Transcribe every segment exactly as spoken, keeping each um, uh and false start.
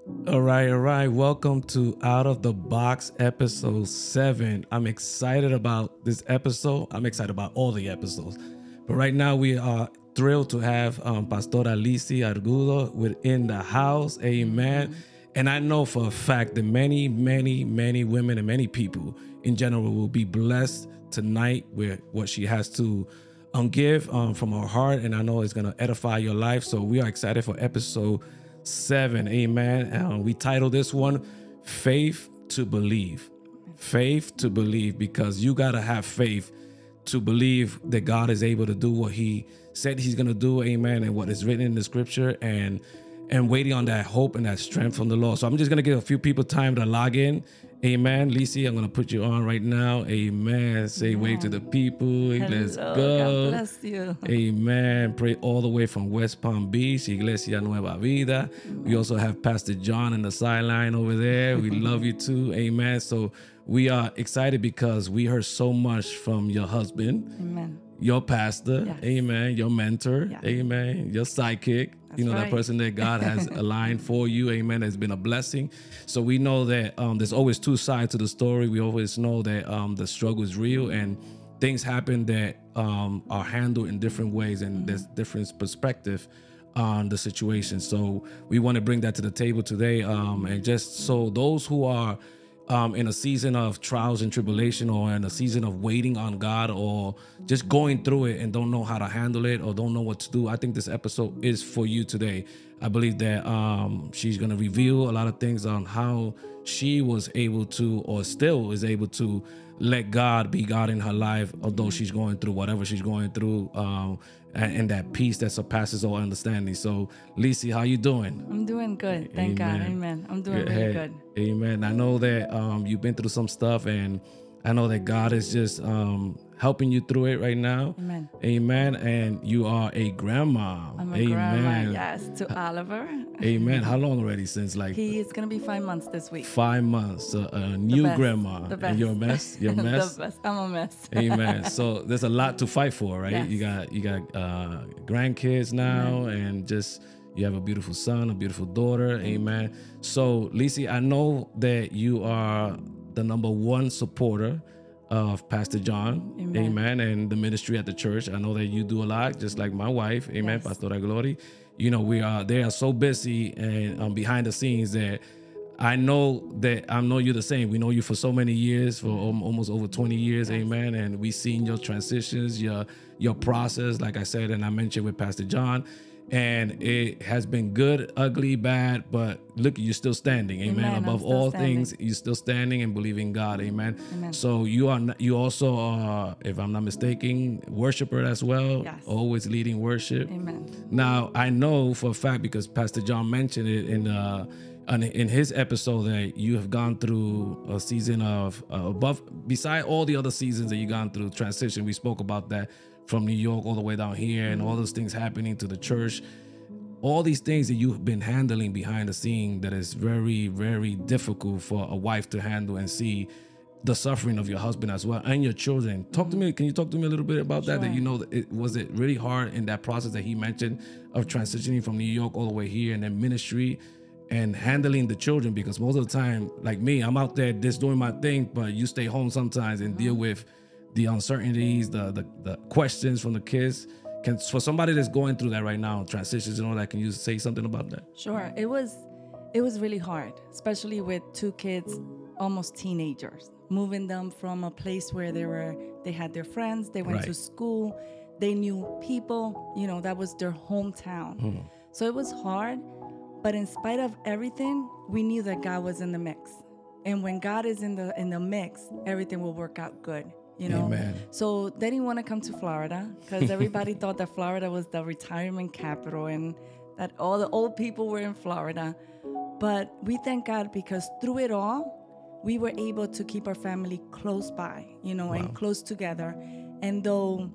All right, all right. Welcome to Out of the Box episode seven. I'm excited about this episode. I'm excited about all the episodes. But right now, we are thrilled to have um, Pastora Lizzie Argudo within the house. Amen. And I know for a fact that many, many, many women and many people in general will be blessed tonight with what she has to um, give um, from her heart. And I know it's going to edify your life. So we are excited for episode seven. Amen. Um, we titled this one, Faith to Believe. Faith to believe, because you got to have faith to believe that God is able to do what he said he's going to do. Amen. And what is written in the scripture, and and waiting on that hope and that strength from the Lord. So I'm just going to give a few people time to log in. Amen. Lizzie, I'm going to put you on right now. Amen. Say Amen. Wave to the people. Hello. Let's go. God bless you. Amen. Pray all the way from West Palm Beach, Iglesia Nueva Vida. Amen. We also have Pastor John in the sideline over there. We love you too. Amen. So we are excited because we heard so much from your husband. Amen. Your pastor, yes. Amen, your mentor, yes. Amen, your sidekick, That's you know, right. that person that God has aligned for you, Amen, has been a blessing. So we know that um, there's always two sides to the story. We always know that um, the struggle is real and things happen that um, are handled in different ways, and mm-hmm. there's different perspective on the situation. So we want to bring that to the table today, um, and just so those who are Um, in a season of trials and tribulation, or in a season of waiting on God, or just going through it and don't know how to handle it or don't know what to do, I think this episode is for you today. I believe that um, she's going to reveal a lot of things on how she was able to, or still is able to, let God be God in her life, although she's going through whatever she's going through, um, and, and that peace that surpasses all understanding. So, Lizzie, how you doing? I'm doing good. Thank Amen. God. Amen. I'm doing Hey, really good. Amen. I know that um, you've been through some stuff, and I know that God is just um, helping you through it right now. Amen. Amen. And you are a grandma. I'm a Amen. grandma, yes, to Oliver. Amen. How long already? Since like He is going to be five months this week. Five months. Uh, a new best. grandma. The best. And you're a mess. You're a mess. The best. I'm a mess. Amen. So there's a lot to fight for, right? Yes. You got you got uh, grandkids now, Amen. And just you have a beautiful son, a beautiful daughter. Amen. So, Lizzie, I know that you are the number one supporter of Pastor John. Amen. Amen. And the ministry at the church. I know that you do a lot, just like my wife. Amen. Yes. Pastora Glory. You know, we are they are so busy and um, behind the scenes that I know that I know you're the same. We know you for so many years, for almost over twenty years, yes. Amen. And we've seen your transitions, your your process, like I said, and I mentioned with Pastor John. And it has been good, ugly, bad, but look, you're still standing, amen. Amen. Above all standing. Things, you're still standing and believing God, amen. Amen. So you are you also are, if I'm not mistaken, worshiper as well, yes. Always leading worship. Amen. Now I know for a fact, because Pastor John mentioned it in uh in his episode, that you have gone through a season of uh, above, beside all the other seasons that you've gone through, transition. We spoke about that. From New York all the way down here, and all those things happening to the church, all these things that you've been handling behind the scene, that is very, very difficult for a wife to handle, and see the suffering of your husband as well and your children. Talk mm-hmm. to me. Can you talk to me a little bit about sure. that? That you know, that it was it really hard in that process that he mentioned of transitioning from New York all the way here, and then ministry and handling the children, because most of the time, like me, I'm out there just doing my thing, but you stay home sometimes and mm-hmm. deal with the uncertainties, the, the the questions from the kids. Can, for somebody that's going through that right now, transitions and all that, can you say something about that? Sure. It was it was really hard, especially with two kids, almost teenagers, moving them from a place where they were they had their friends, they went right. to school, they knew people, you know, that was their hometown. Mm. So it was hard, but in spite of everything, we knew that God was in the mix. And when God is in the in the mix, everything will work out good. You know, Amen. So they didn't want to come to Florida, because everybody thought that Florida was the retirement capital and that all the old people were in Florida. But we thank God, because through it all, we were able to keep our family close by, you know, wow. and close together. And though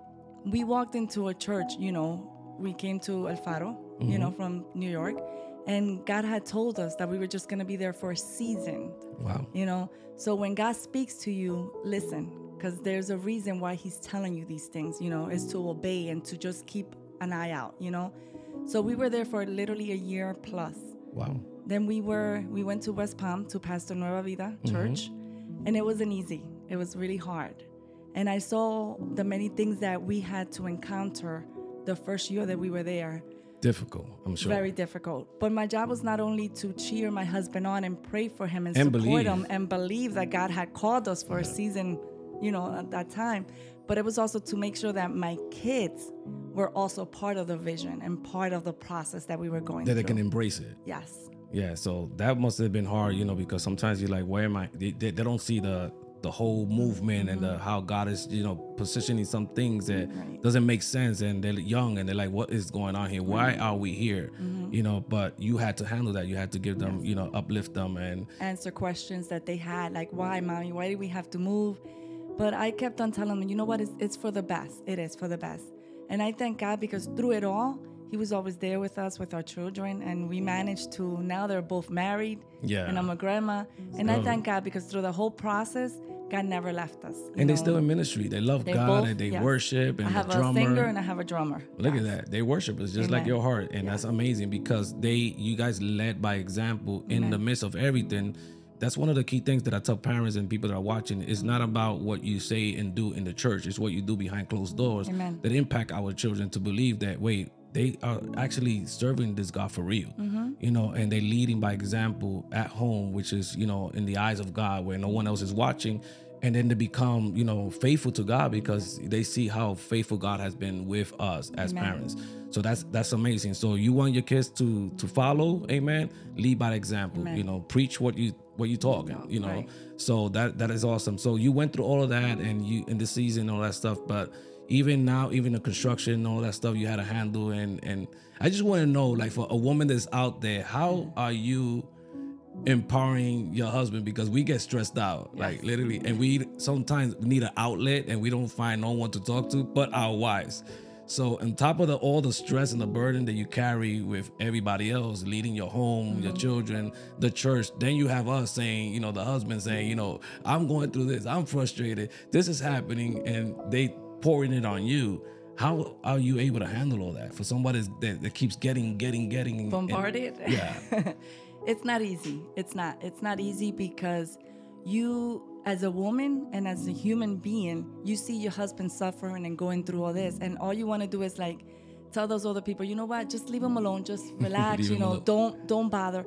we walked into a church, you know, we came to El Faro, mm-hmm. you know, from New York. And God had told us that we were just going to be there for a season. Wow. You know, so when God speaks to you, listen. Because there's a reason why he's telling you these things, you know, is to obey and to just keep an eye out, you know. So we were there for literally a year plus. Wow. Then we were we went to West Palm to Pastor Nueva Vida Church, mm-hmm. and it wasn't easy. It was really hard. And I saw the many things that we had to encounter the first year that we were there. Difficult, I'm sure. Very difficult. But my job was not only to cheer my husband on and pray for him and, and support believe. him and believe that God had called us for yeah. a season, you know, at that time. But it was also to make sure that my kids were also part of the vision and part of the process that we were going that through. That they can embrace it. Yes. Yeah, so that must have been hard, you know, because sometimes you're like, where am I? They, they, they don't see the the whole movement mm-hmm. and the, how God is, you know, positioning some things that right. doesn't make sense. And they're young and they're like, what is going on here? Why right. are we here? Mm-hmm. You know, but you had to handle that. You had to give them, yes. you know, uplift them and answer questions that they had, like, why, mommy? Why do we have to move? But I kept on telling them, you know what? It's, it's for the best. It is for the best. And I thank God because through it all, he was always there with us, with our children, and we managed to, now they're both married, yeah. and I'm a grandma. And I thank God because through the whole process, God never left us. And they're still in ministry. They love they God both, and they yes. worship and I have the drummer. a singer and I have a drummer. Look yes. at that. They worship us just Amen. like your heart. And yes. that's amazing because they, you guys led by example in Amen. the midst of everything. That's one of the key things that I tell parents and people that are watching. It's not about what you say and do in the church. It's what you do behind closed doors Amen. that impact our children to believe that, wait, they are actually serving this God for real, mm-hmm. you know, and they're leading by example at home, which is, you know, in the eyes of God where no one else is watching. And then they become, you know, faithful to God because they see how faithful God has been with us as amen. Parents. So that's that's amazing. So you want your kids to to follow, amen, lead by example, amen. You know, preach what you what you talking, you know. Right. So that that is awesome. So you went through all of that and you in the season, all that stuff, but even now, even the construction, all that stuff you had to handle. And and I just want to know, like, for a woman that's out there, how are you empowering your husband? Because we get stressed out, yes. like literally, and we sometimes need an outlet and we don't find no one to talk to but our wives. So on top of the, all the stress and the burden that you carry with everybody else, leading your home, mm-hmm. your children, the church, then you have us saying, you know, the husband saying, you know, I'm going through this, I'm frustrated, this is happening, and they pouring it on you. How are you able to handle all that for somebody that, that keeps getting, getting, getting bombarded? And, yeah. It's not easy. It's not. It's not easy because you, as a woman and as a human being, you see your husband suffering and going through all this, and all you want to do is like tell those other people, you know what? Just leave him alone. Just relax. you know, alone. don't don't bother.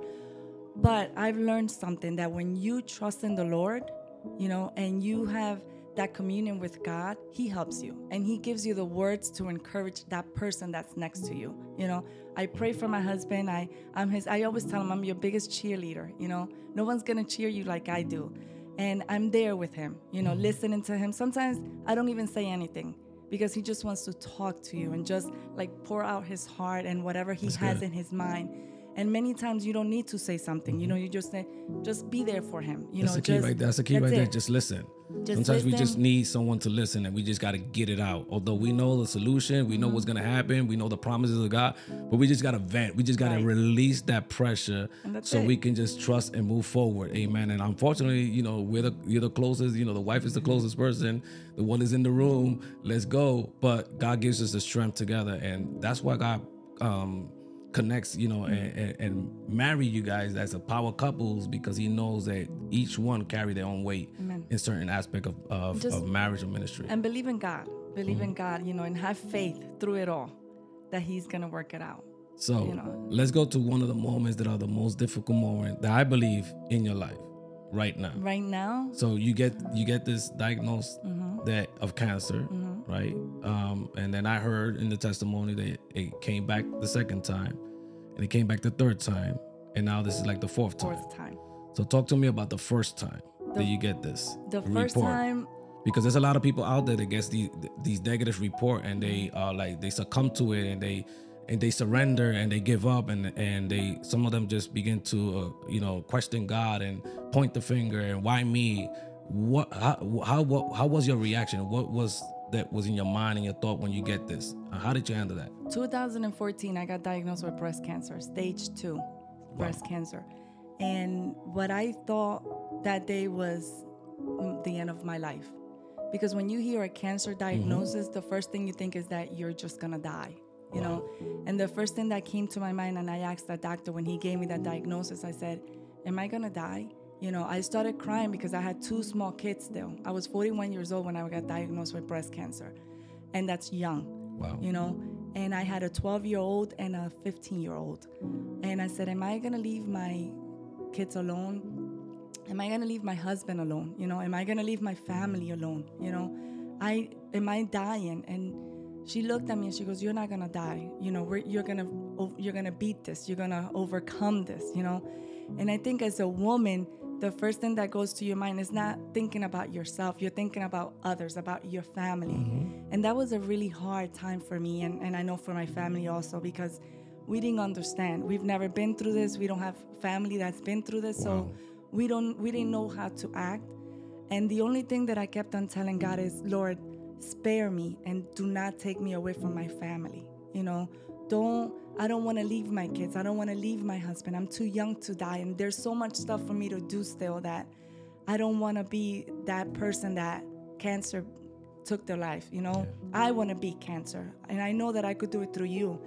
But I've learned something that when you trust in the Lord, you know, and you have that communion with God, he helps you and he gives you the words to encourage that person that's next to you. You know, I pray for my husband. I, I'm his, I always tell him I'm your biggest cheerleader. You know, no one's going to cheer you like I do. And I'm there with him, you know, mm-hmm. listening to him. Sometimes I don't even say anything because he just wants to talk to you and just like pour out his heart and whatever he that's has good. In his mind. And many times you don't need to say something, mm-hmm. you know, you just say, just be there for him. You that's know, the key just, right there. That's the key right there. Just listen. Just Sometimes listen. we just need someone to listen and we just got to get it out. Although we know the solution, we know mm-hmm. what's going to happen, we know the promises of God, but we just got to vent. We just got to right. release that pressure so it. We can just trust and move forward. Amen. And unfortunately, you know, we're the, you're the closest, you know, the wife is the closest person. The one is in the room. Let's go. But God gives us the strength together. And that's why God, um, connects, you know, mm-hmm. and, and, and marry you guys as a power couples because he knows that each one carry their own weight Amen. In certain aspect of, of, Just, of marriage or ministry. And believe in God, believe mm-hmm. in God, you know, and have faith through it all that he's going to work it out. So you know. Let's go to one of the moments that are the most difficult moments that I believe in your life right now. Right now? So you get, you get this diagnosis mm-hmm. that of cancer, mm-hmm. right? Um, and then I heard in the testimony that it came back the second time. And it came back the third time. And now this is like the fourth time. Fourth time. So talk to me about the first time the, that you get this The report. First time. Because there's a lot of people out there that gets these these negative report and they are like, they succumb to it and they and they surrender and they give up and and they some of them just begin to, uh, you know, question God and point the finger and why me? What how how what, how was your reaction? What was that was in your mind and your thought when you get this? How did you handle that? two thousand fourteen, I got diagnosed with breast cancer, stage two wow. breast cancer. And what I thought that day was the end of my life. Because when you hear a cancer diagnosis, mm-hmm. the first thing you think is that you're just going to die. you Wow. know. And the first thing that came to my mind, and I asked the doctor when he gave me that diagnosis, I said, am I gonna die? You know, I started crying because I had two small kids still. I was forty-one years old when I got diagnosed with breast cancer, and that's young. Wow. You know, and I had a twelve-year-old and a fifteen-year-old. And I said, am I gonna leave my kids alone? Am I gonna leave my husband alone? You know, am I gonna leave my family alone? You know, I am I dying? And she looked at me and she goes, you're not gonna die. You know, we're, you're gonna you're gonna beat this. You're gonna overcome this. You know, and I think as a woman, the first thing that goes to your mind is not thinking about yourself. You're thinking about others, about your family. Mm-hmm. And that was a really hard time for me, and, and I know for my family also, because we didn't understand. We've never been through this. We don't have family that's been through this. Wow. So we don't we didn't know how to act. And the only thing that I kept on telling God is, Lord, spare me and do not take me away from my family. You know, don't I don't want to leave my kids. I don't want to leave my husband. I'm too young to die. And there's so much stuff for me to do still that I don't want to be that person that cancer took their life. You know, yeah. I want to be cancer. And I know that I could do it through you.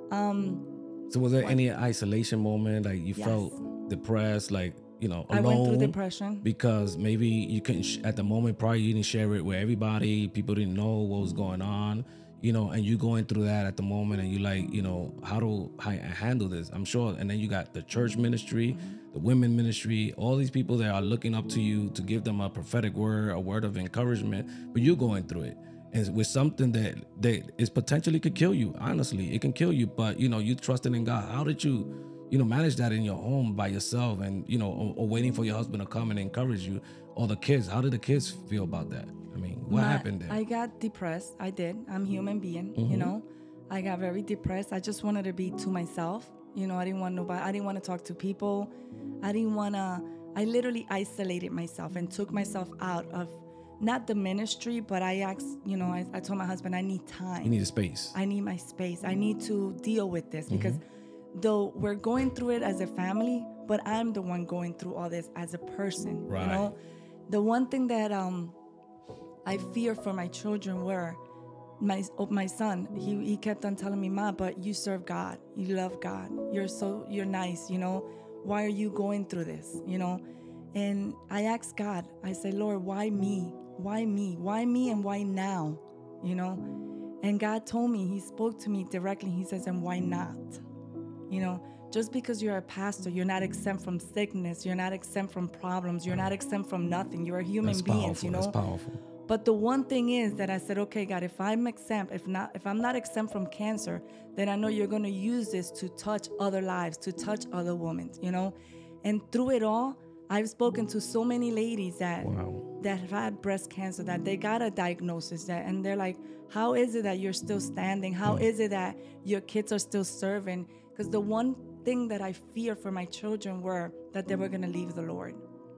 Um, so was there what? any isolation moment? Like you yes. felt depressed, like, you know, alone? I went through depression. Because maybe you couldn't, sh- at the moment, probably you didn't share it with everybody. People didn't know what was going on. You know, and you going through that at the moment, and you like, you know, how do I handle this? I'm sure. And then you got the church ministry, mm-hmm. the women ministry, all these people that are looking up to you to give them a prophetic word, a word of encouragement, but you're going through it. And with something that, that is potentially could kill you, honestly, it can kill you, but, you know, you trusting in God. How did you, you know, manage that in your home by yourself and, you know, or, or waiting for your husband to come and encourage you, or the kids? How did the kids feel about that? I mean, what My, happened there? I got depressed. I did. I'm a human being, mm-hmm. you know. I got very depressed. I just wanted to be to myself. You know, I didn't want nobody. I didn't want to talk to people. I didn't want to. I literally isolated myself and took myself out of not the ministry, but I asked, you know, I, I told my husband, I need time. You need a space. I need my space. I need to deal with this, mm-hmm. because though we're going through it as a family, but I'm the one going through all this as a person. Right. You know, the one thing that um. I fear for my children were my oh, my son. He he kept on telling me, Ma, but you serve God. You love God. You're so you're nice. You know, why are you going through this? You know, and I asked God. I said, Lord, why me? Why me? Why me? And why now? You know, and God told me. He spoke to me directly. He says, and why not? You know, just because you're a pastor, you're not exempt from sickness. You're not exempt from problems. You're not exempt from nothing. You're a human That's being. Powerful. You know, That's powerful. But the one thing is that I said, okay, God, if I'm exempt, if not, if I'm not exempt from cancer, then I know you're going to use this to touch other lives, to touch other women, you know? And through it all, I've spoken to so many ladies that wow. that have had breast cancer, that they got a diagnosis, that, and they're like, how is it that you're still standing? How mm. is it that your kids are still serving? Because the one thing that I fear for my children were that they were going to leave the Lord.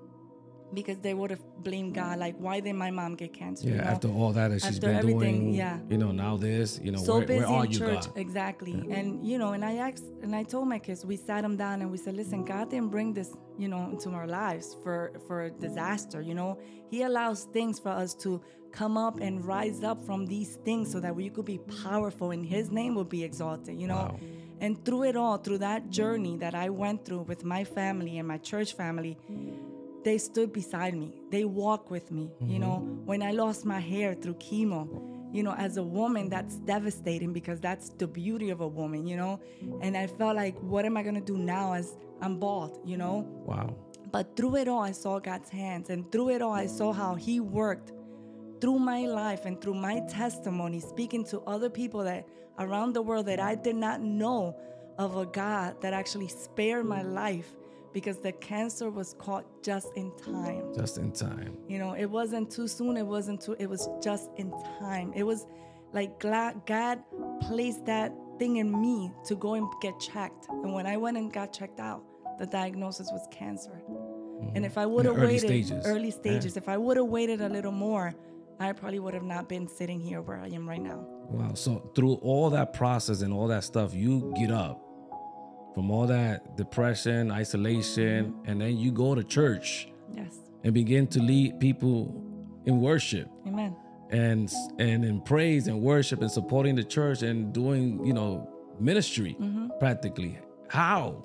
Because they would have blamed God, like, why did my mom get cancer? Yeah, you know? after all that that she's after been everything, doing, yeah. you know, now this, you know, so where, busy where are in you, church, God? exactly. Yeah. And, you know, and I asked, and I told my kids, we sat them down and we said, listen, God didn't bring this, you know, into our lives for, for a disaster, you know. He allows things for us to come up and rise up from these things so that we could be powerful and His name will be exalted, you know. Wow. And through it all, through that journey that I went through with my family and my church family, they stood beside me. They walked with me. Mm-hmm. You know, when I lost my hair through chemo, you know, as a woman, that's devastating because that's the beauty of a woman, you know. And I felt like, what am I going to do now as I'm bald, you know? Wow. But through it all, I saw God's hands. And through it all, I saw how He worked through my life and through my testimony, speaking to other people that around the world that I did not know of a God that actually spared my life. Because the cancer was caught just in time. Just in time. You know, it wasn't too soon. It wasn't too, it was just in time. It was like God placed that thing in me to go and get checked. And when I went and got checked out, the diagnosis was cancer. Mm-hmm. And if I would have waited, stages. early stages, yeah. if I would have waited a little more, I probably would have not been sitting here where I am right now. Wow. So through all that process and all that stuff, you get up from all that depression, isolation, mm-hmm. and then you go to church. Yes. And begin to lead people in worship. Amen. and and in praise and worship and supporting the church and doing, you know, ministry Mm-hmm. practically. How?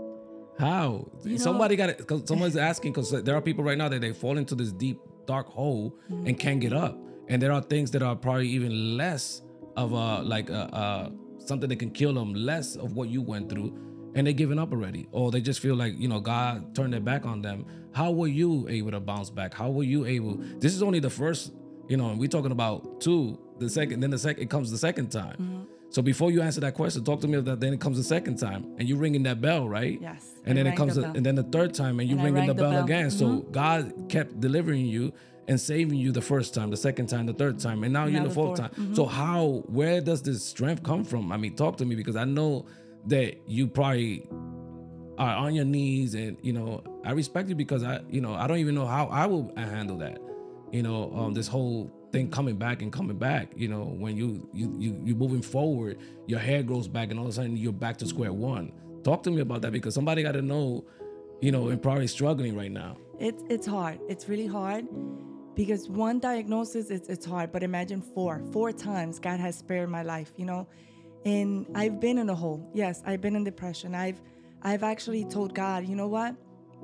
How? You Somebody got it, because someone's asking, because there are people right now that they fall into this deep, dark hole Mm-hmm. and can't get up. And there are things that are probably even less of a, like a, a something that can kill them, less of what you went through, and they're giving up already. Or they just feel like, you know, God turned their back on them. How were you able to bounce back? How were you able? This is only the first, you know, and we're talking about two, the second, then the second, it comes the second time. Mm-hmm. So before you answer that question, talk to me about that. Then it comes the second time, and you ringing that bell, right? Yes, And I then it rang comes, the the, bell. and then the third time, and you And I ringing rang the the bell, bell. again. So Mhm. God kept delivering you and saving you the first time, the second time, the third time, and now you're in Now the the fourth fourth. time. So how, where does this strength come from? I mean, talk to me, because I know that you probably are on your knees, and you know, I respect you, because I, you know, I don't even know how I will handle that. You know, um, this whole thing coming back and coming back. You know, when you you you you moving forward, your hair grows back, and all of a sudden you're back to square one. Talk to me about that, because somebody got to know, you know, and probably struggling right now. It's it's hard. It's really hard because one diagnosis it's it's hard. But imagine four, four times God has spared my life. You know, and I've been in a hole. Yes, I've been in depression. I've I've actually told God, you know what?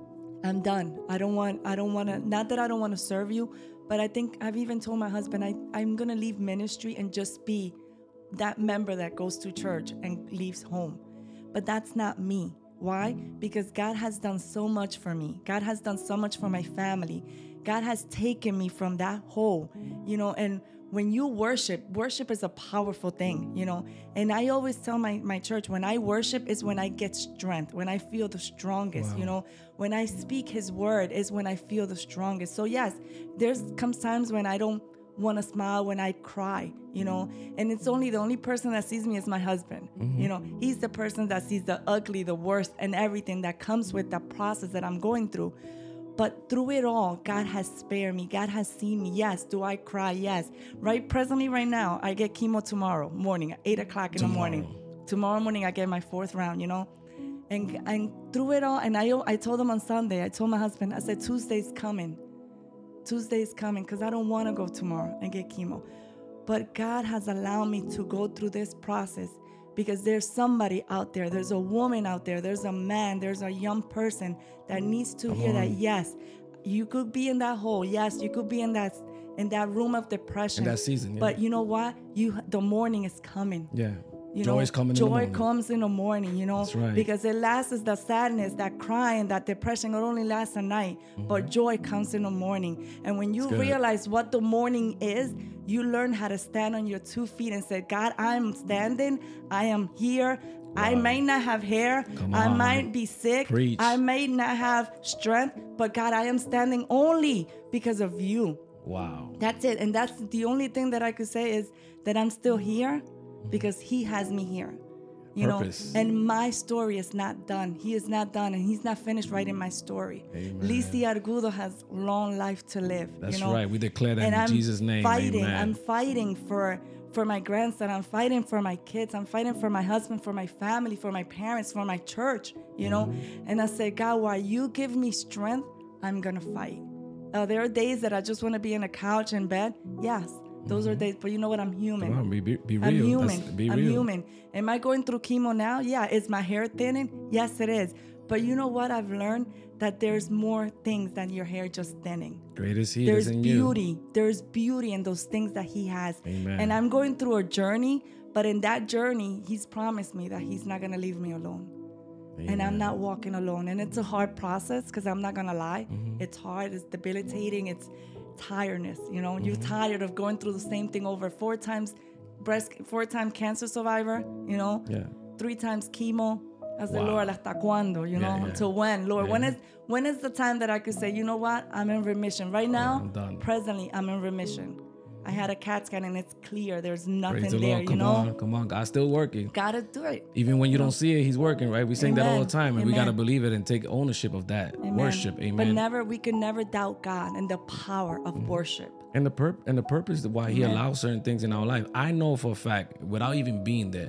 I'm done. I don't want. I don't want to. Not that I don't want to serve you, but I think I've even told my husband I I'm gonna leave ministry and just be that member that goes to church and leaves home. But that's not me. Why? Because God has done so much for me. God has done so much for my family. God has taken me from that hole, you know, and when you worship, worship is a powerful thing, you know, and I always tell my, my church, when I worship is when I get strength, when I feel the strongest, Wow. you know, when I speak his word is when I feel the strongest. So yes, there's comes times when I don't want to smile, when I cry, you know, and it's only the only person that sees me is my husband. Mm-hmm. You know, he's the person that sees the ugly, the worst, and everything that comes with that process that I'm going through. But through it all, God has spared me. God has seen me. Yes. Do I cry? Yes. Right. Presently, right now, I get chemo tomorrow morning at eight o'clock in Tomorrow. the morning. Tomorrow morning, I get my fourth round, you know, and, and through it all. And I, I told him on Sunday, I told my husband, I said, Tuesday's coming. Tuesday's coming because I don't want to go tomorrow and get chemo. But God has allowed me to go through this process because there's somebody out there. There's a woman out there. There's a man. There's a young person that needs to Come hear that, on. yes, you could be in that hole. Yes, you could be in that in that room of depression. In that season, yeah. But you know what? You the morning is coming. Yeah. You Joy know, is coming in the joy morning. comes in the morning, you know, That's right. because it lasts the sadness, that crying, that depression, it only lasts a night, but joy comes in the morning. And when you Mm-hmm. good. realize what the morning is, you learn how to stand on your two feet and say, God, I'm standing, I am here. I Wow. may not have hair, Come I on. might be sick, Preach. I may not have strength, but God, I am standing only because of you. Wow. That's it. And that's the only thing that I could say is that I'm still here because he has me here. You Purpose. know, and my story is not done. He is not done, and he's not finished writing my story. Amen. Lizzie Argudo has long life to live. That's you know? right. We declare that and in I'm Jesus' name. Fighting. Amen. I'm fighting for for my grandson. I'm fighting for my kids. I'm fighting for my husband, for my family, for my parents, for my church. You know, Mm-hmm. and I say, God, while you give me strength, I'm gonna fight. Uh, there are days that I just want to be in a couch in bed. Yes, those are days. But you know what? I'm human. Come on, be, be, be real. I'm human. That's- be I'm real. human. Am I going through chemo now? Yeah. Is my hair thinning? Yes, it is. But you know what? I've learned that there's more things than your hair just thinning. Great is He There's that's in you. beauty. There's beauty in those things that He has. Amen. And I'm going through a journey, but in that journey, He's promised me that He's not going to leave me alone. And I'm not walking alone. And it's a hard process because I'm not going to lie. Mm-hmm. It's hard. It's debilitating. It's tiredness. You know, Mm-hmm. you're tired of going through the same thing over four times breast, four time cancer survivor, you know, Yeah. three times chemo. I said, Wow. Lord, hasta cuándo? You know, Yeah, yeah. until when? Lord, when Yeah. is when is the time that I could say, you know what? I'm in remission. Right now, I'm done. presently, I'm in remission. I had a CAT scan and it's clear. There's nothing Praise the there, Lord. you Come know? on. Come on. God's still working. Gotta do it. Even when you don't see it, He's working, right? We sing that all Amen. the time, and we got to Amen. believe it and take ownership of that. Amen. Worship. Amen. But never, we can never doubt God and the power of Mm-hmm. worship. And the pur- and the purpose why He Amen. allows certain things in our life. I know for a fact, without even being there,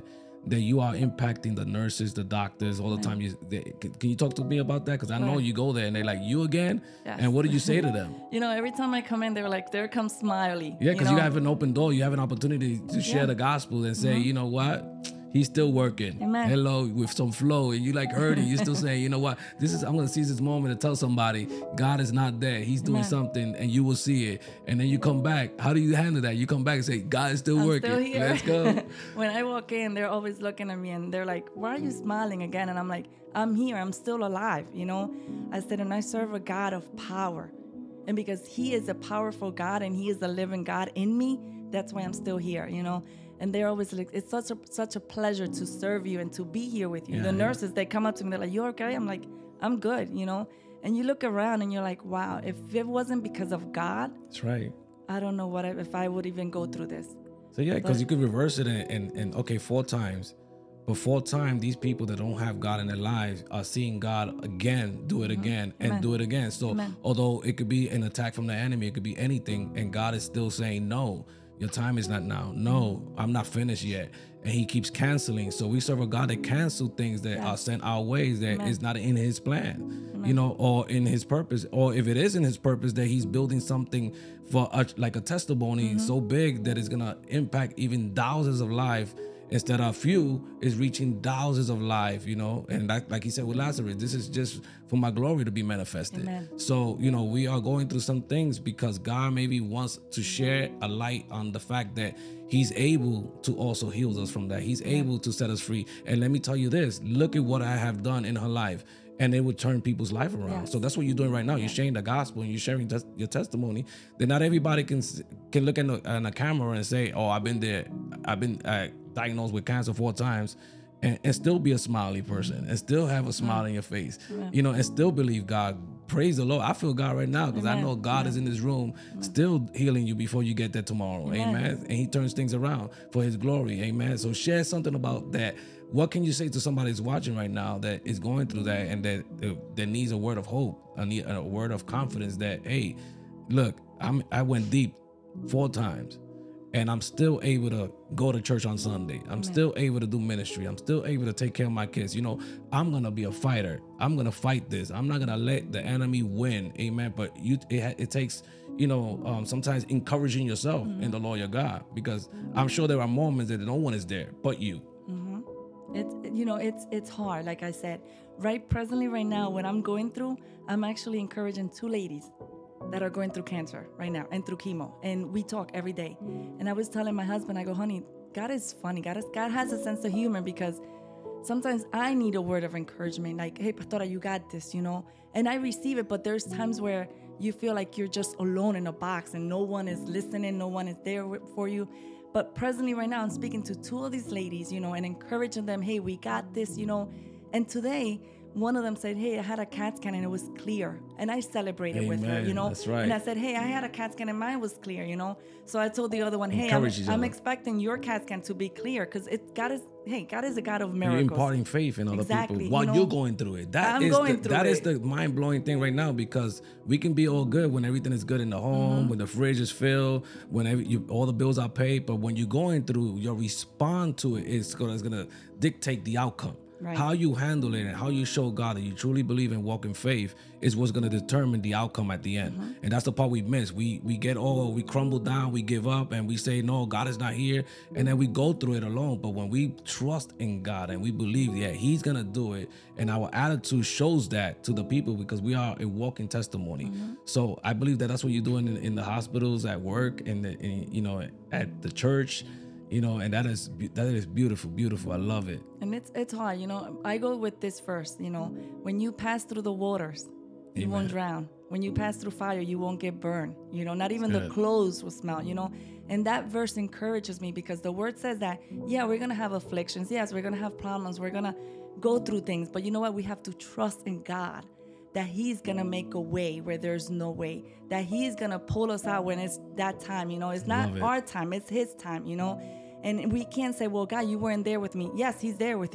that you are impacting the nurses, the doctors all the time. You, they, can can you talk to me about that? Because I know Right. you go there and they're like, you again? Yes. And what do you say to them? You know, every time I come in, they're like, there comes Smiley. Yeah, because you, know? have an open door. You have an opportunity to share Yeah. the gospel and say, you know what? He's still working. Amen. Hello, with some flow. And you like hurting. You're still saying, you know what? This is, I'm going to seize this moment to tell somebody God is not there. He's doing Amen. something and you will see it. And then you come back. How do you handle that? You come back and say, God is still I'm working. still here. Let's go. When I walk in, they're always looking at me and they're like, why are you smiling again? And I'm like, I'm here. I'm still alive. You know, I said, and I serve a God of power. And because he is a powerful God and he is a living God in me, that's why I'm still here, you know. And they're always like, it's such a such a pleasure to serve you and to be here with you. Yeah, the yeah. nurses, they come up to me, they're like, you okay? I'm like, I'm good, you know. And you look around and you're like, wow, if it wasn't because of God, That's right. I don't know what I, if I would even go through this. So yeah, because But- you could reverse it and, and, and okay, four times. But four times, these people that don't have God in their lives are seeing God again, do it again, and Amen. do it again. So Amen. although it could be an attack from the enemy, it could be anything, and God is still saying, no, your time is not now. No, I'm not finished yet. And he keeps canceling. So we serve a God that cancels things that Yeah. are sent our ways that Amen. is not in his plan, you know, or in his purpose. Or if it is in his purpose, that he's building something for a, like a testimony Mm-hmm. so big that it's going to impact even thousands of lives. Instead of few is reaching thousands of life, you know, and like, like he said with Lazarus, this is just for my glory to be manifested. Amen. So, you know, we are going through some things because God maybe wants to share a light on the fact that he's able to also heal us from that. He's able to set us free. And let me tell you this, look at what I have done in her life. And it would turn people's life around. Yes. So that's what you're doing right now. You're sharing the gospel and you're sharing tes- your testimony. Then not everybody can s- can look at the, on a camera and say, "Oh, I've been there. I've been uh, diagnosed with cancer four times," and, and still be a smiley person and still have a smile on your face, you know, and still believe God. Praise the Lord. I feel God right now because I Amen. know God is in this room, still healing you before you get there tomorrow. Amen. Amen. And He turns things around for His glory. Amen. So share something about that. What can you say to somebody who's watching right now that is going through that and that uh, that needs a word of hope, a, need, a word of confidence that, hey, look, I'm I went deep four times and I'm still able to go to church on Sunday. I'm still able to do ministry. I'm still able to take care of my kids. You know, I'm going to be a fighter. I'm going to fight this. I'm not going to let the enemy win. Amen. But you, it, ha- it takes, you know, um, sometimes encouraging yourself in the Lord your God, because I'm sure there are moments that no one is there but you. It's, you know, it's it's hard. Like I said, right presently, right now, what I'm going through, I'm actually encouraging two ladies that are going through cancer right now and through chemo, and we talk every day. And I was telling my husband, I go, honey, God is funny. God is God has a sense of humor, because sometimes I need a word of encouragement, like, hey, Pastora, you got this, you know. And I receive it, but there's times where you feel like you're just alone in a box and no one is listening, no one is there for you. But presently right now, I'm speaking to two of these ladies, you know, and encouraging them, hey, we got this, you know. And today, one of them said, hey, I had a CAT scan and it was clear. And I celebrated with her, Amen. you know. That's right. And I said, hey, I had a CAT scan and mine was clear, you know. So I told the other one, hey, I'm, Encourage each I'm other. expecting your CAT scan to be clear, because it God is, hey, God is a God of You're miracles. imparting faith in other Exactly, people you while know. you're going through it. That I'm is going the, through that is it. the mind blowing thing right now, because we can be all good when everything is good in the home, Mm-hmm. when the fridge is filled, when every, you, all the bills are paid. But when you're going through, your response to it is gonna, is gonna dictate the outcome. Right. How you handle it and how you show God that you truly believe and walk in faith is what's going to determine the outcome at the end. Mm-hmm. And that's the part we miss. We we get all, we crumble down, we give up, and we say, no, God is not here. And then we go through it alone. But when we trust in God and we believe, yeah, He's going to do it, and our attitude shows that to the people, because we are a walking testimony. Mm-hmm. So I believe that that's what you're doing in, in the hospitals, at work, and in, you know, at the church. You know, and that is that is beautiful, beautiful. I love it. And it's it's hard, you know. I go with this verse, you know. When you pass through the waters, you Amen. won't drown. When you pass through fire, you won't get burned. You know, not even the Good. clothes will smell, you know. And that verse encourages me, because the word says that, yeah, we're going to have afflictions. Yes, we're going to have problems. We're going to go through things. But you know what? We have to trust in God, that He's going to make a way where there's no way, that He's going to pull us out when it's that time, you know. It's not Love it. our time, it's His time, you know. And we can't say, well, God, you weren't there with me. Yes, He's there with you.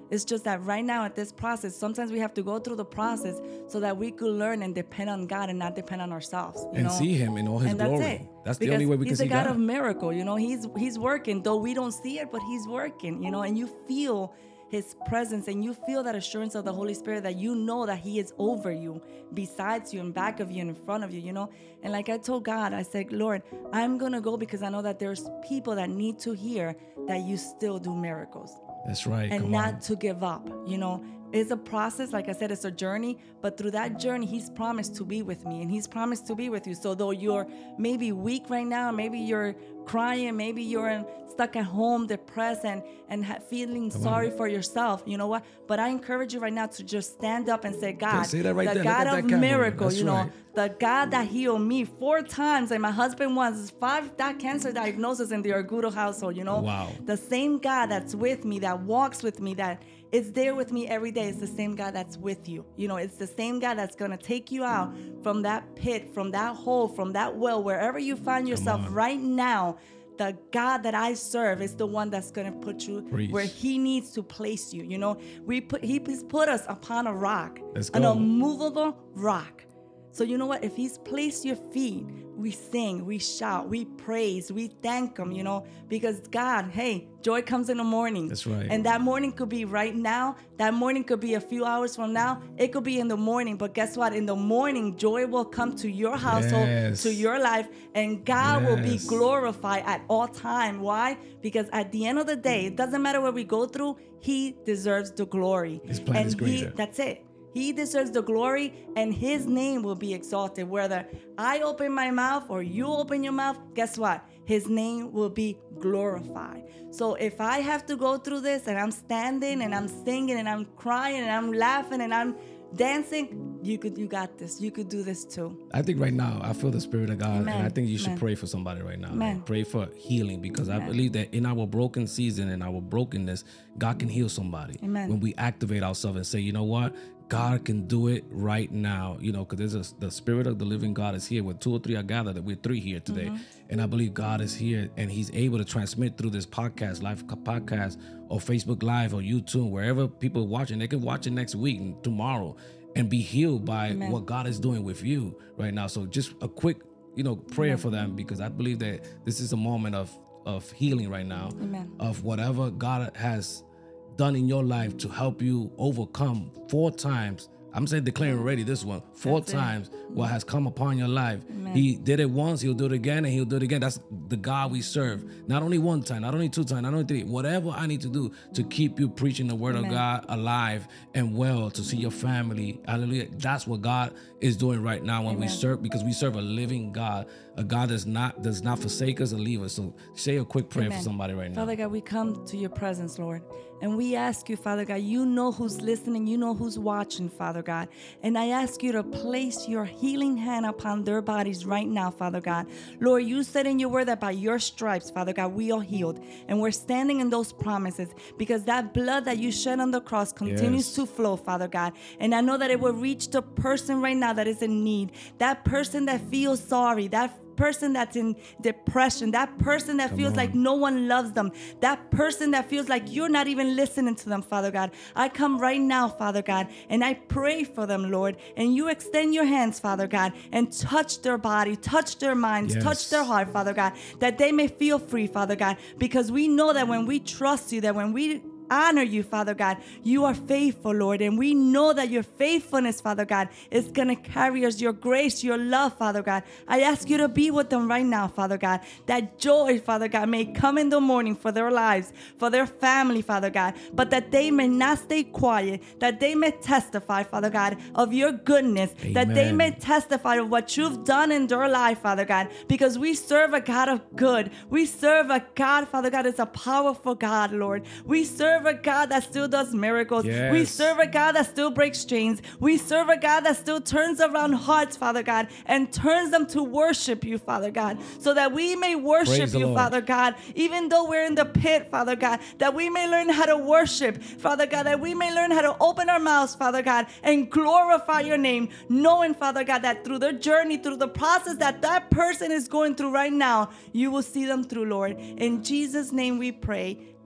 It's just that right now at this process, sometimes we have to go through the process so that we could learn and depend on God and not depend on ourselves. You and know? see Him in all His and glory. That's, it. That's the because only way we can he's see a God, God. of miracle. You know, He's He's working, though we don't see it, but He's working. You know, and you feel His presence, and you feel that assurance of the Holy Spirit that you know that He is over you, besides you, and back of you, and in front of you, you know. And like I told God, I said, Lord, I'm going to go because I know that there's people that need to hear that you still do miracles. That's right. And Come not on. to give up, you know. It's a process. Like I said, it's a journey. But through that journey, He's promised to be with me. And He's promised to be with you. So though you're maybe weak right now, maybe you're crying, maybe you're in, stuck at home, depressed, and, and ha- feeling Come sorry on. for yourself, you know what? But I encourage you right now to just stand up and say, God, Yeah, say that right the there. Look God at of that camera. miracle, That's you know, right. the God that healed me four times, and my husband once, five that cancer diagnosis in the Argudo household, you know. Wow. The same God that's with me, that walks with me, that is there with me every day. It's the same God that's with you. You know, it's the same God that's going to take you out from that pit, from that hole, from that well, wherever you find yourself on. right now. The God that I serve is the one that's going to put you Preach. where He needs to place you. You know, we put He has put us upon a rock, Let's an go. unmovable rock. So you know what? If He's placed your feet, we sing, we shout, we praise, we thank Him, you know, because God, hey, joy comes in the morning. That's right. And that morning could be right now. That morning could be a few hours from now. It could be in the morning. But guess what? In the morning, joy will come to your household, Yes. to your life, and God will be Yes. glorified at all time. Why? Because at the end of the day, it doesn't matter what we go through, He deserves the glory. His plan and is he, greater. that's it. He deserves the glory, and His name will be exalted. Whether I open my mouth or you open your mouth, guess what? His name will be glorified. So if I have to go through this and I'm standing and I'm singing and I'm crying and I'm laughing and I'm dancing, you could, you got this. You could do this too. I think right now I feel the Spirit of God, Amen. and I think you should Amen. pray for somebody right now. Amen. And pray for healing, because I believe that in our broken season and our brokenness, God can heal somebody. Amen. When we activate ourselves and say, you know what? God can do it right now, you know, because there's a, the Spirit of the living God is here. With two or three are gathered, that we're three here today. Mm-hmm. And I believe God is here, and He's able to transmit through this podcast, live podcast, or Facebook Live, or YouTube, wherever people are watching. They can watch it next week and tomorrow and be healed by Amen. what God is doing with you right now. So just a quick, you know, prayer for them, because I believe that this is a moment of, of healing right now, Amen. of whatever God has done in your life to help you overcome four times. I'm saying declaring already this one, four That's it. times what has come upon your life. Amen. He did it once, He'll do it again, and He'll do it again. That's the God we serve. Not only one time, not only two times, not only three. Whatever I need to do to keep you preaching the word Amen. of God alive and well, to see your family. Hallelujah. That's what God is doing right now when we Amen. serve, because we serve a living God, a God does not does not forsake us or leave us. So say a quick prayer Amen. for somebody right now. Father God, we come to your presence, Lord, and we ask you, Father God, you know who's listening, you know who's watching, Father God, and I ask you to place your healing hand upon their bodies right now, Father God. Lord, you said in your word that by your stripes, Father God, we are healed, and we're standing in those promises because that blood that you shed on the cross continues Yes. to flow, Father God, and I know that it will reach the person right now that is in need, that person that feels sorry, that person that's in depression, that person that Come feels on. like no one loves them, that person that feels like you're not even listening to them, Father God. I come right now, Father God, and I pray for them, Lord, and you extend your hands, Father God, and touch their body, touch their minds, Yes. touch their heart, Father God, that they may feel free, Father God, because we know that when we trust you, that when we honor you, Father God, you are faithful, Lord, and we know that your faithfulness, Father God, is going to carry us, your grace, your love, Father God. I ask you to be with them right now, Father God, that joy, Father God, may come in the morning for their lives, for their family, Father God, but that they may not stay quiet, that they may testify, Father God, of your goodness, that they Amen. may testify of what you've done in their life, Father God, because we serve a God of good. We serve a God, Father God, is a powerful God, Lord. We serve a God that still does miracles. Yes. We serve a God that still breaks chains. We serve a God that still turns around hearts, Father God, and turns them to worship you, Father God, so that we may worship Praise the you, Lord. Father God, even though we're in the pit, Father God, that we may learn how to worship, Father God, that we may learn how to open our mouths, Father God, and glorify your name, knowing, Father God, that through their journey, through the process that that person is going through right now, you will see them through, Lord. In Jesus' name we pray.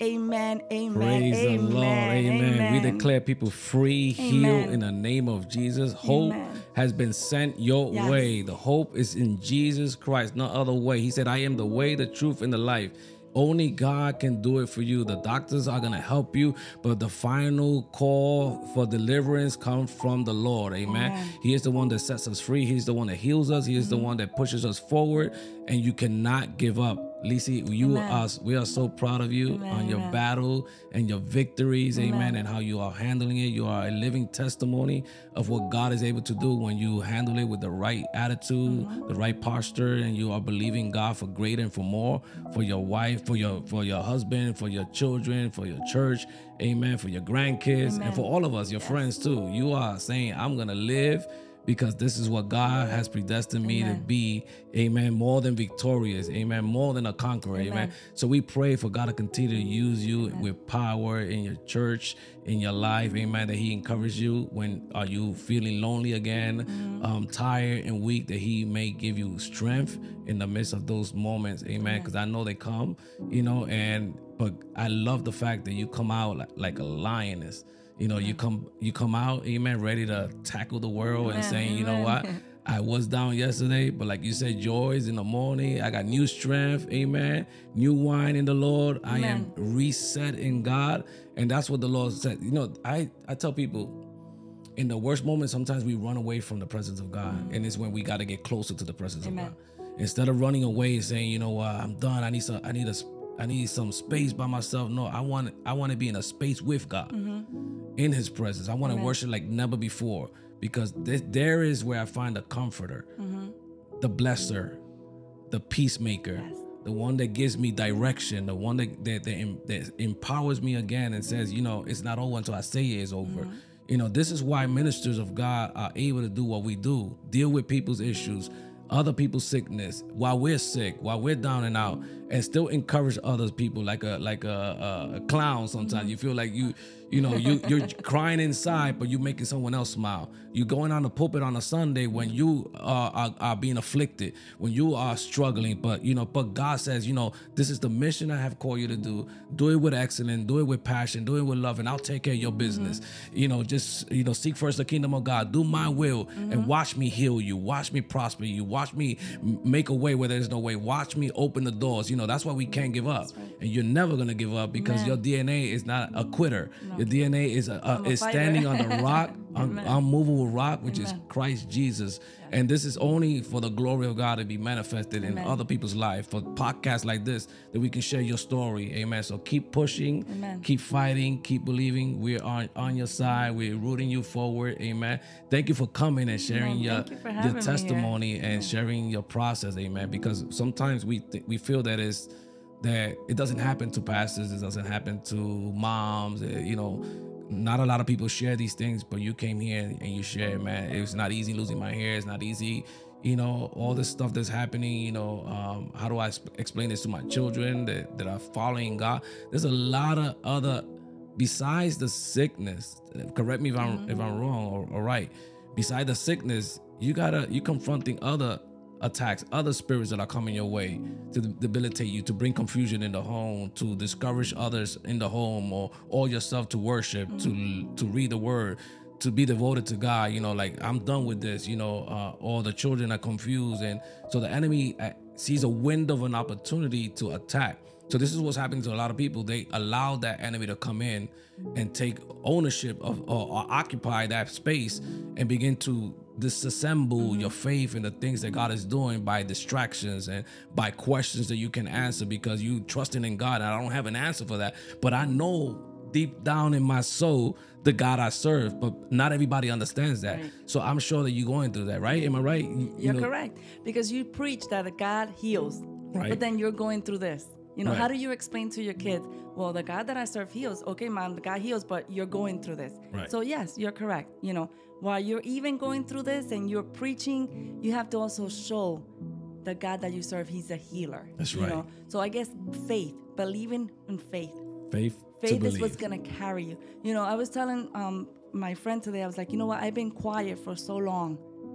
Amen. Amen. Praise Amen. the Lord. Amen. Amen. We declare people free, healed in the name of Jesus. Hope Amen. has been sent your Yes. way. The hope is in Jesus Christ, no other way. He said, I am the way, the truth, and the life. Only God can do it for you. The doctors are going to help you, but the final call for deliverance comes from the Lord. Amen. Amen. He is the one that sets us free. He's the one that heals us. He is mm-hmm. the one that pushes us forward, and you cannot give up. Lisi, you Amen. are, we are so proud of you Amen. on your Amen. battle and your victories, amen. Amen, and how you are handling it. You are a living testimony of what God is able to do when you handle it with the right attitude, mm-hmm. the right posture, and you are believing God for greater and for more, for your wife, for your for your husband, for your children, for your church, amen, for your grandkids, Amen. and for all of us, your yes. friends too. You are saying, I'm going to live because this is what God has predestined me Amen. to be, amen, more than victorious, amen, more than a conqueror, amen. amen. So we pray for God to continue to use you amen. With power in your church, in your life, amen, that he encourages you when are you feeling lonely again, mm-hmm. um, tired and weak, that he may give you strength in the midst of those moments, amen, because I know they come, you know, and but I love the fact that you come out like, like a lioness. You know, you come you come out, amen, ready to tackle the world amen, and saying, you know what, I was down yesterday, but like you said, joy is in the morning. I got new strength, amen, new wine in the Lord. Amen. I am reset in God. And that's what the Lord said. You know, I, I tell people, in the worst moments, sometimes we run away from the presence of God. Mm-hmm. And it's when we got to get closer to the presence amen. Of God. Instead of running away and saying, you know what, I'm done. I need some, I need a I need some space by myself. No, I want I want to be in a space with God, mm-hmm. in his presence. I want to worship like never before, because this, there is where I find the comforter, mm-hmm. the blesser, the peacemaker, yes. the one that gives me direction, the one that that, that that empowers me again and says, you know, it's not over until I say it is over. Mm-hmm. You know, this is why ministers of God are able to do what we do, deal with people's issues, other people's sickness while we're sick, while we're down and out, and still encourage other people like a like a, a, a clown. Sometimes mm-hmm. you feel like you you know you you're crying inside, but you're making someone else smile. You're going on the pulpit on a Sunday when you are, are, are being afflicted, when you are struggling, but you know, but God says, you know, this is the mission I have called you to do. Do it with excellence, do it with passion, do it with love, and I'll take care of your business. Mm-hmm. You know, just you know, seek first the kingdom of God, do my will, mm-hmm. and watch me heal you, watch me prosper you, watch me make a way where there's no way, watch me open the doors. You know, that's why we can't give up, right. And you're never gonna give up because Amen. Your D N A is not a quitter. No. Your D N A is a, a, a is standing on the rock, un, unmovable rock, which Amen. Is Christ Jesus. Yes. And this is only for the glory of God to be manifested Amen. In other people's life. For podcasts like this, that we can share your story. Amen. So keep pushing, Amen. Keep fighting, keep believing. We're on, on your side. We're rooting you forward. Amen. Thank you for coming and sharing your, you your testimony and Amen. Sharing your process. Amen. Because sometimes we th- we feel that it's that it doesn't happen to pastors, it doesn't happen to moms, you know, not a lot of people share these things, but you came here and you shared, man. It's not easy losing my hair, it's not easy, you know, all this stuff that's happening, you know, um, how do I sp- explain this to my children that, that are following God? There's a lot of other, besides the sickness, correct me if I'm, mm-hmm. if I'm wrong or, or right, besides the sickness, you gotta, you confronting other attacks, other spirits that are coming your way to debilitate you, to bring confusion in the home, to discourage others in the home, or all yourself to worship, mm-hmm. to to read the word, to be devoted to God. You know, like I'm done with this. You know, uh, all the children are confused, and so the enemy sees a window of an opportunity to attack. So this is what's happening to a lot of people. They allow that enemy to come in and take ownership of or, or occupy that space and begin to disassemble mm-hmm. your faith in the things that God is doing by distractions and by questions that you can answer because you trusting in God. And I don't have an answer for that, but I know deep down in my soul the God I serve, but not everybody understands that. Right. So I'm sure that you're going through that, right? Am I right? You, you're you know? correct, because you preach that God heals, right. But then you're going through this. You know, right. How do you explain to your kids, well, the God that I serve heals. Okay, mom, the God heals, but you're going through this. Right. So yes, you're correct. You know, while you're even going through this and you're preaching, you have to also show the God that you serve, he's a healer. That's you right. know? So I guess faith, believing in faith. Faith Faith to is what's believe. going to carry you. You know, I was telling um, my friend today, I was like, you know what, I've been quiet for so long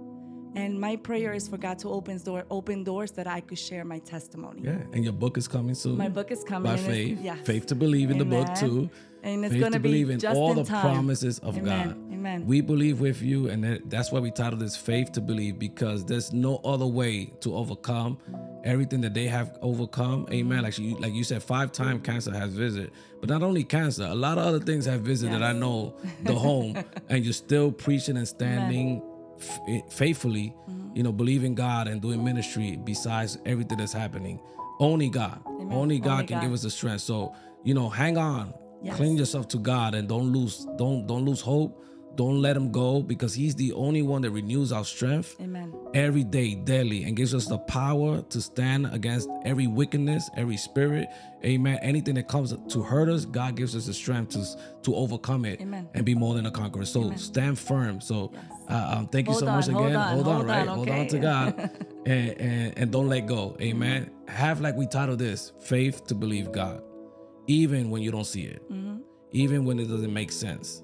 And my prayer is for God to open door, open doors that I could share my testimony. Yeah, and your book is coming soon. My book is coming. By and it's- faith. Yes. Faith to believe in the book Amen. too. And it's Faith going to to be believe in just all in the time. promises of Amen. God. Amen. We believe with you, and that- that's why we titled this Faith to Believe, because there's no other way to overcome everything that they have overcome. Amen. Like you, like you said, five times cancer has visited. But not only cancer, a lot of other things have visited. Yes. I know the home, and you're still preaching and standing f- faithfully, Mm-hmm. you know, believing God and doing ministry besides everything that's happening. Only God. Amen. Only God Only can God. give us the strength. So, you know, hang on. Yes. Cling yourself to God and don't lose, don't don't lose hope. Don't let him go, because he's the only one that renews our strength Amen. every day, daily, and gives us the power to stand against every wickedness, every spirit. Amen. Anything that comes to hurt us, God gives us the strength to, to overcome it. Amen. And be more than a conqueror. So stand firm. So Yes. uh, um, thank you Hold so on, much hold again. on, hold on, hold right? on, Hold on okay. to God. and, and, and don't let go. Amen. Have, like we titled this, faith to believe God, even when you don't see it, Mm-hmm. even when it doesn't make sense,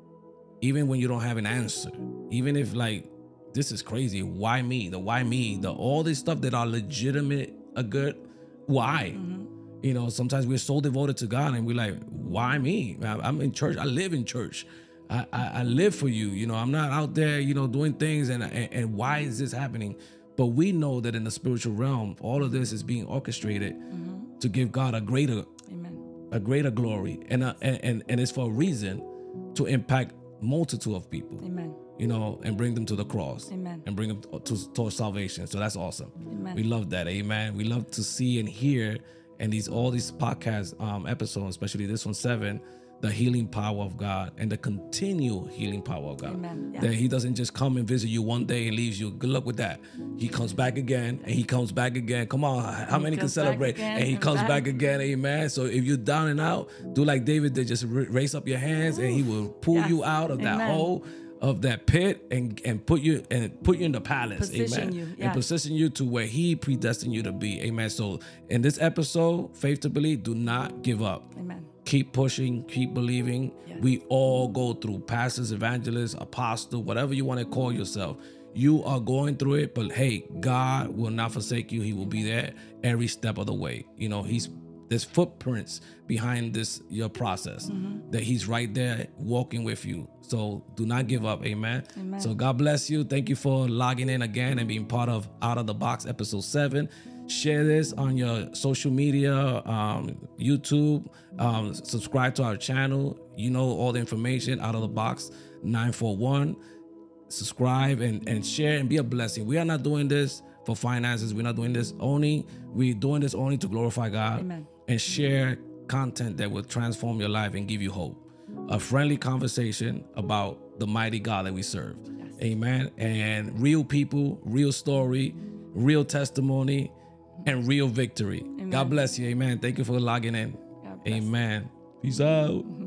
even when you don't have an answer, even if like, this is crazy. Why me? The why me? The all this stuff that are legitimate, are good. Why? Mm-hmm. You know, sometimes we're so devoted to God and we're like, why me? I- I'm in church. I live in church. I, I, I live for you. You know, I'm not out there, you know, doing things. And, and and why is this happening? But we know that in the spiritual realm, all of this is being orchestrated Mm-hmm. to give God a greater, Amen. a greater glory, and a, and, and and it's for a reason, to impact multitude of people. Amen. You know, and bring them to the cross. Amen. And bring them to, towards salvation. So that's awesome. Amen. We love that. Amen. We love to see and hear, and these all these podcast um, episodes, especially this one, seven, the healing power of God and the continual healing power of God. Amen. Yeah. That he doesn't just come and visit you one day and leaves you. Good luck with that. He comes back again and he comes back again. Come on, how He many can comes back celebrate? again And he and comes back. back again. Amen. So if you're down and out, do like David did, just ra- raise up your hands and he will pull Yes. you out of that Amen. hole, of that pit, and and put you and put you in the palace. Position Amen. you, And yes. position you to where he predestined you to be. Amen. So in this episode, Faith to Believe, do not give up. Amen. Keep pushing, keep believing. Yes. We all go through pastors, evangelists, apostle, whatever you want to call yourself. You are going through it, but hey, God will not forsake you. He will be there every step of the way. You know, he's there's footprints behind this your process, Mm-hmm. that he's right there walking with you. So do not give up. Amen. Amen. So God bless you. Thank you for logging in again and being part of Out of the Box episode seven. Share this on your social media, um, YouTube. Um, subscribe to our channel. You know all the information. Out of the Box nine four one. Subscribe and, and share and be a blessing. We are not doing this for finances. We're not doing this only. We're doing this only to glorify God. Amen. And share content that will transform your life and give you hope. A friendly conversation about the mighty God that we serve. Yes. Amen. And real people, real story, real testimony, and real victory. Amen. God bless you. Amen. Thank you for logging in. God bless. Amen. Peace out.